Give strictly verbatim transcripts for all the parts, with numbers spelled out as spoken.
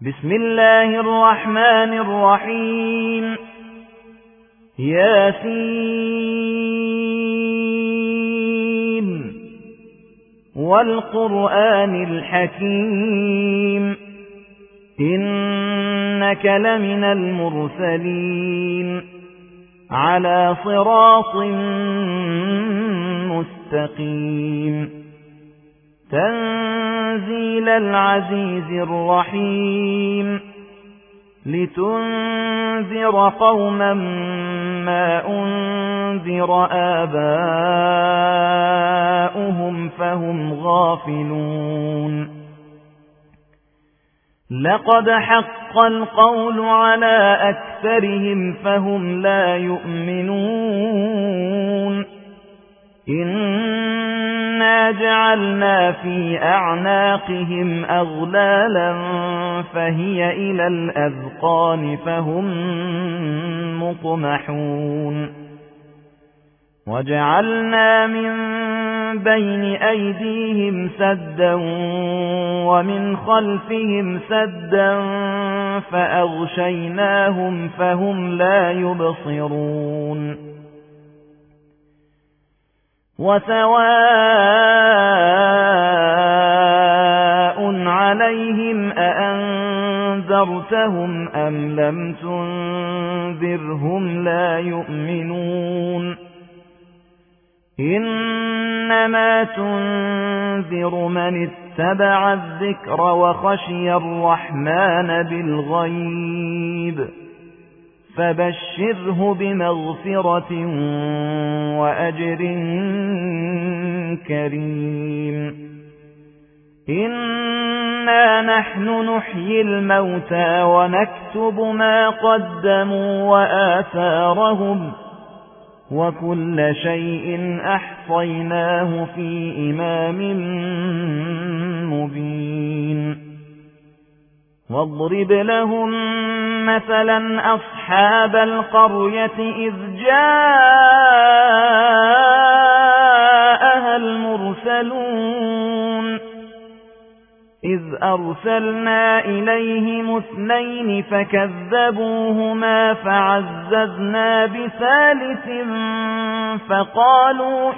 بسم الله الرحمن الرحيم ياسين والقرآن الحكيم إنك لمن المرسلين على صراط مستقيم تنزيل العزيز الرحيم لتنذر قوما ما أنذر آباؤهم فهم غافلون لقد حق القول على أكثرهم فهم لا يؤمنون إنا جعلنا في أعناقهم أغلالا فهي إلى الأذقان فهم مطمحون وجعلنا من بين أيديهم سدا ومن خلفهم سدا فأغشيناهم فهم لا يبصرون وسواء عليهم أأنذرتهم أم لم تنذرهم لا يؤمنون إنما تنذر من اتبع الذكر وخشي الرحمن بالغيب فبشره بمغفرة وأجر كريم إنا نحن نحيي الموتى ونكتب ما قدموا وآثارهم وكل شيء أحصيناه في إمام مبين واضرب لهم مثلا أصحاب القرية إذ جاءها المرسلون إذ أرسلنا إليهم اثنين فكذبوهما فعززنا بثالث فقالوا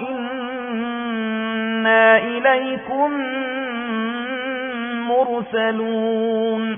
إنا إليكم مرسلون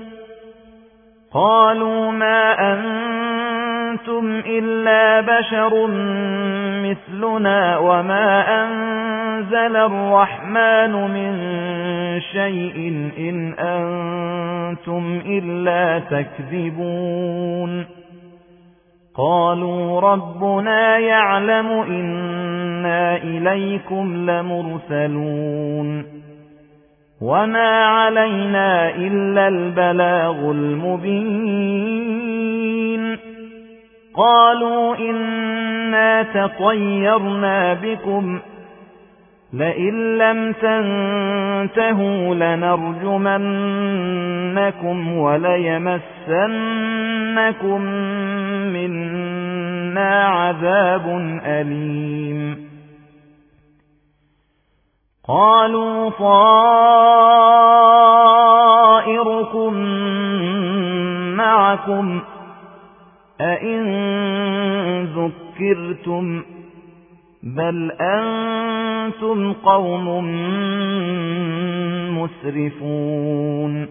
قالوا ما أنتم إلا بشر مثلنا وما أنزل الرحمن من شيء إن أنتم إلا تكذبون قالوا ربنا يعلم إنا إليكم لمرسلون وما علينا إلا البلاغ المبين قالوا إنا تطيرنا بكم لئن لم تنتهوا لنرجمنكم وليمسنكم منا عذاب أليم قالوا طائركم معكم أئن ذكرتم بل أنتم قوم مسرفون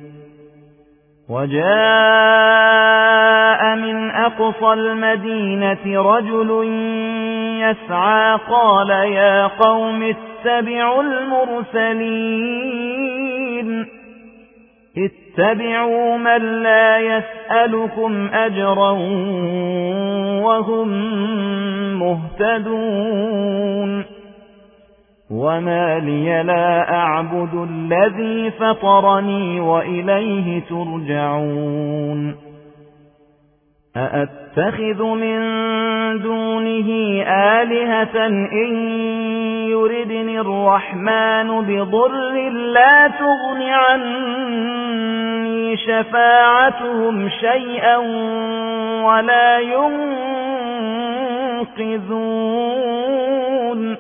وجاء من أقصى المدينة رجل يسعى قال يا قوم اتبعوا المرسلين اتبعوا من لا يسألكم أجرا وهم مهتدون وما لي لا أعبد الذي فطرني وإليه ترجعون أأتخذ من دونه آلهة إن يردني الرحمن بضر لا تغن عني شفاعتهم شيئا ولا ينقذون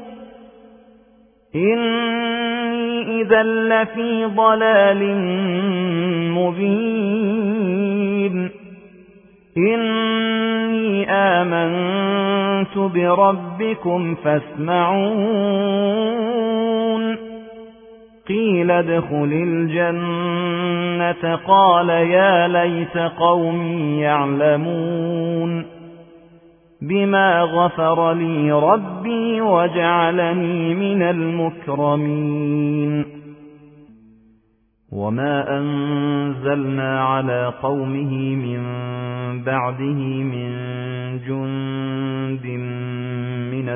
إني إذا لفي ضلال مبين إني آمنت بربكم فاسمعون قيل ادخل الجنة قال يا ليت قومي يعلمون بما غفر لي ربي وجعلني من المكرمين وما أنزلنا على قومه من بعده من جند من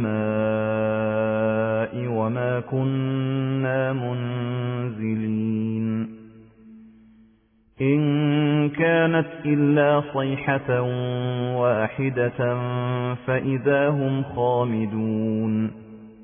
السماء وما كنا منزلين إن كانت إلا صيحة واحدة فإذا هم خامدون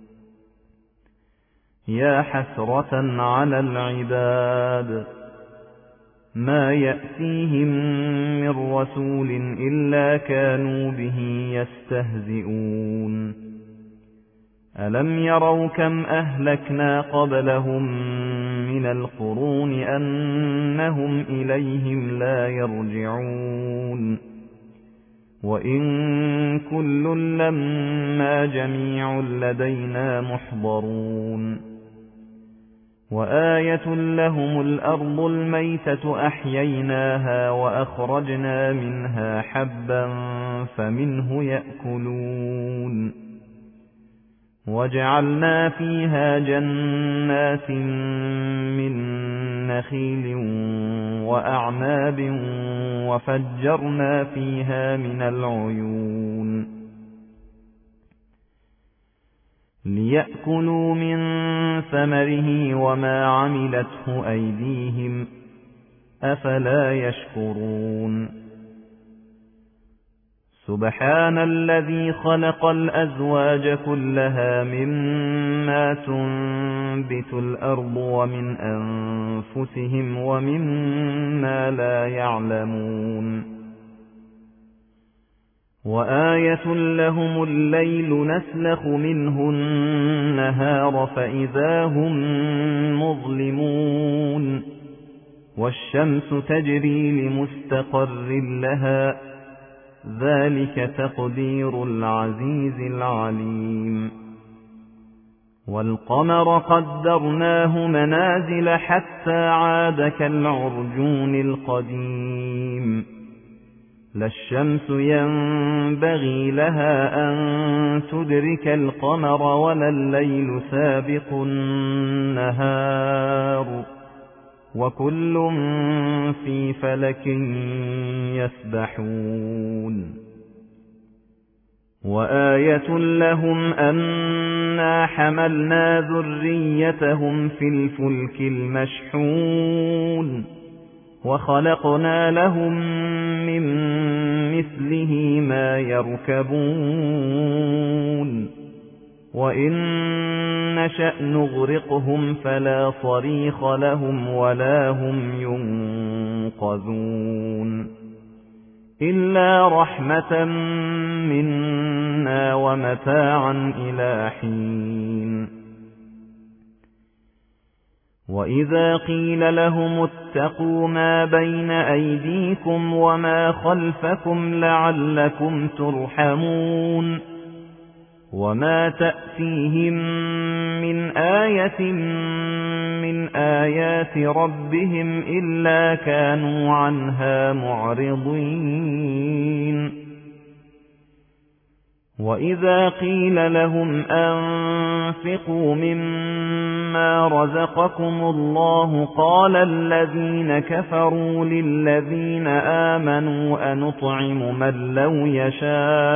يا حسرة على العباد ما يأتيهم من رسول إلا كانوا به يستهزئون ألم يروا كم أهلكنا قبلهم من القرون أنهم إليهم لا يرجعون وإن كل لما جميع لدينا محضرون وآية لهم الأرض الميتة أحييناها وأخرجنا منها حبا فمنه يأكلون وجعلنا فيها جنات من نخيل وأعناب وفجرنا فيها من العيون ليأكلوا من ثمره وما عملته أيديهم أفلا يشكرون سبحان الذي خلق الأزواج كلها مما تنبت الأرض ومن أنفسهم ومما لا يعلمون وآية لهم الليل نسلخ منه النهار فإذا هم مظلمون والشمس تجري لمستقر لها ذلك تقدير العزيز العليم والقمر قدرناه منازل حتى عاد كالعرجون القديم لا الشمس ينبغي لها أن تدرك القمر ولا الليل سابق النهار وكل في فلك يسبحون وآية لهم أنا حملنا ذريتهم في الفلك المشحون وخلقنا لهم من مثله ما يركبون وإن نشأ نغرقهم فلا صريخ لهم ولا هم ينقذون إلا رحمة منا ومتاعا إلى حين وإذا قيل لهم اتقوا ما بين أيديكم وما خلفكم لعلكم ترحمون وما تأتيهم من آية من آيات ربهم إلا كانوا عنها معرضين وإذا قيل لهم أنفقوا مما رزقكم الله قال الذين كفروا للذين آمنوا أنطعم من لو يشاء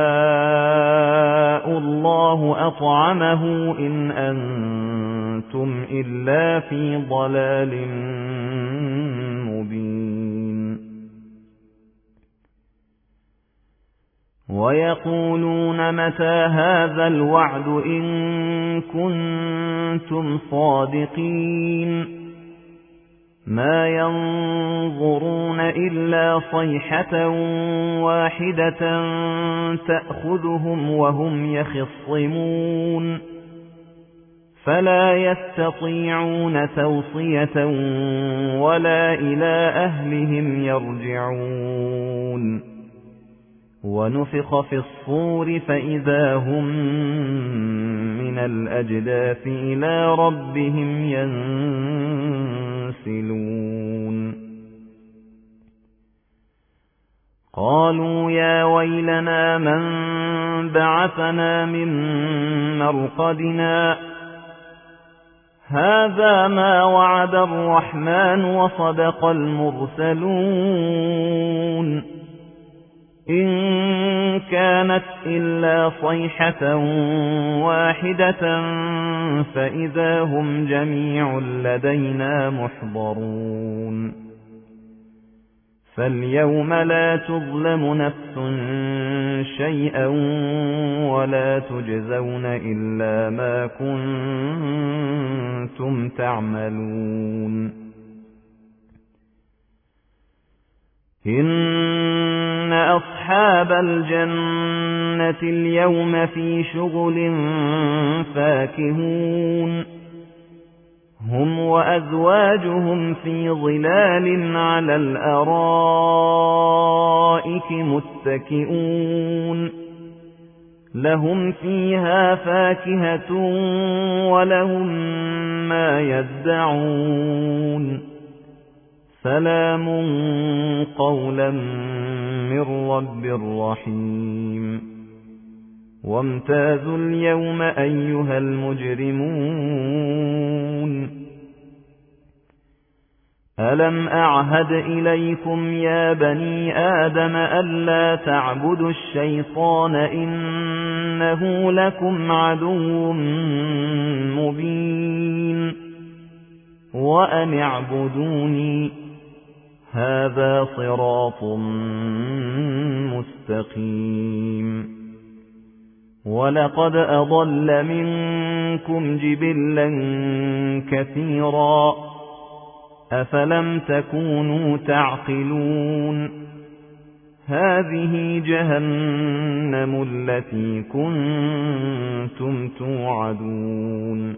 الله أطعمه إن أنتم إلا في ضلال مبين ويقولون متى هذا الوعد إن كنتم صادقين ما ينظرون إلا صيحة واحدة تأخذهم وهم يخصمون فلا يستطيعون توصية ولا إلى أهلهم يرجعون ونفخ في الصور فإذا هم من الأجداث إلى ربهم ينسلون قالوا يا ويلنا من بعثنا من مرقدنا هذا ما وعد الرحمن وصدق المرسلون إن كانت إلا صيحة واحدة فإذا هم جميع لدينا محضرون فاليوم لا تظلم نفس شيئا ولا تجزون إلا ما كنتم تعملون إن أصحاب الجنة اليوم في شغل فاكهون هم وأزواجهم في ظلال على الأرائك متكئون لهم فيها فاكهة ولهم ما يدعون سلام قولا من رب رحيم وامتازوا اليوم أيها المجرمون ألم أعهد إليكم يا بني آدم ألا تعبدوا الشيطان إنه لكم عدو مبين وأن اعبدوني هذا صراط مستقيم ولقد أضل منكم جبلا كثيرا أفلم تكونوا تعقلون هذه جهنم التي كنتم توعدون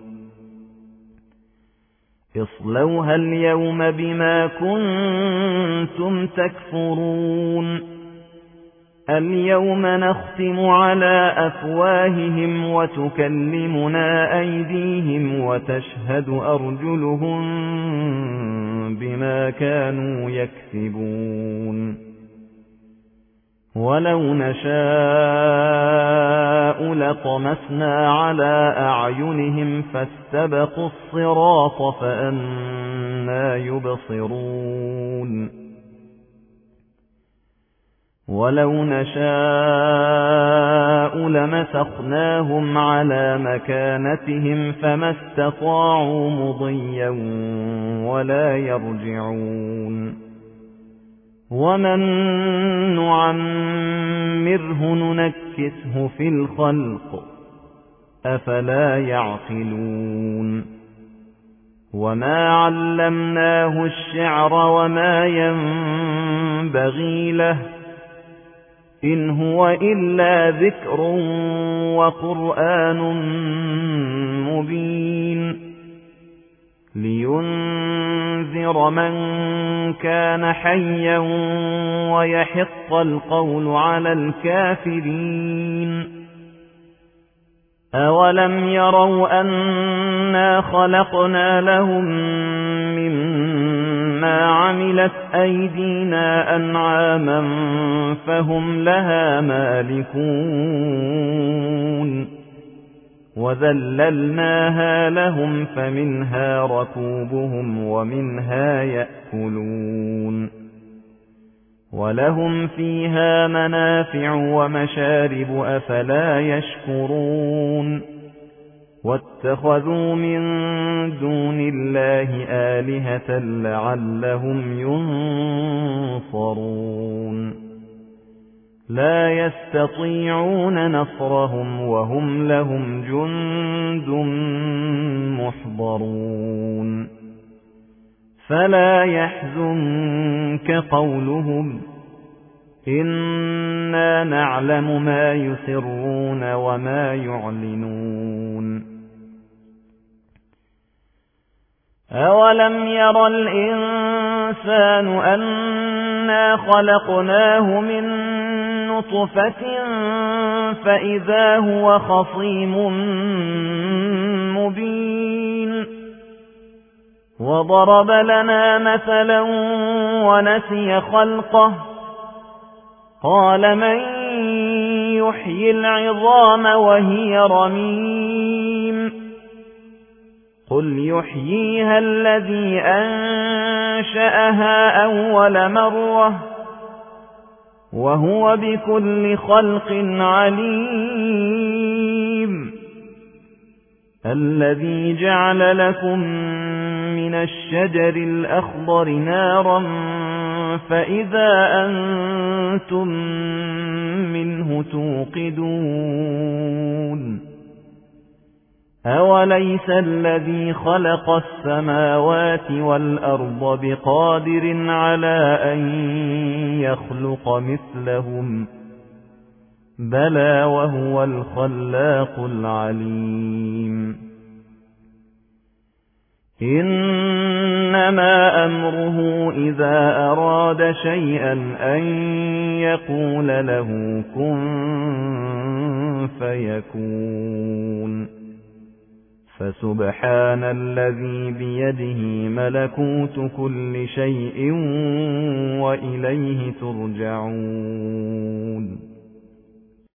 اصلوها اليوم بما كنتم تكفرون اليوم نختم على أفواههم وتكلمنا أيديهم وتشهد أرجلهم بما كانوا يكسبون ولو نشاء لطمسنا على أعينهم فاستبقوا الصراط فأنى يبصرون ولو نشاء لمسخناهم على مكانتهم فما استطاعوا مضيا ولا يرجعون ومن نعمره ننكسه في الخلق أفلا يعقلون وما علمناه الشعر وما ينبغي له إن هو إلا ذكر وقرآن مبين لينذر من كان حيا ويحق القول على الكافرين أولم يروا أنا خلقنا لهم مما عملت أيدينا أنعاما فهم لها مالكون وذللناها لهم فمنها ركوبهم ومنها يأكلون ولهم فيها منافع ومشارب أفلا يشكرون واتخذوا من دون الله آلهة لعلهم ينصرون لا يستطيعون نصرهم وهم لهم جند محضرون فلا يحزنك قولهم إنا نعلم ما يسرون وما يعلنون أولم ير الإنسان الإنسان أنا خلقناه من نطفة فإذا هو خصيم مبين وضرب لنا مثلا ونسي خلقه قال من يحيي العظام وهي رميم قل يحييها الذي أنشأها أول مرة وهو بكل خلق عليم الذي جعل لكم من الشجر الأخضر نارا فإذا أنتم منه توقدون أوليس الذي خلق السماوات والأرض بقادر على أن يخلق مثلهم بلى وهو الخلاق العليم إنما أمره إذا أراد شيئا أن يقول له كن فيكون فسبحان الذي بيده ملكوت كل شيء وإليه ترجعون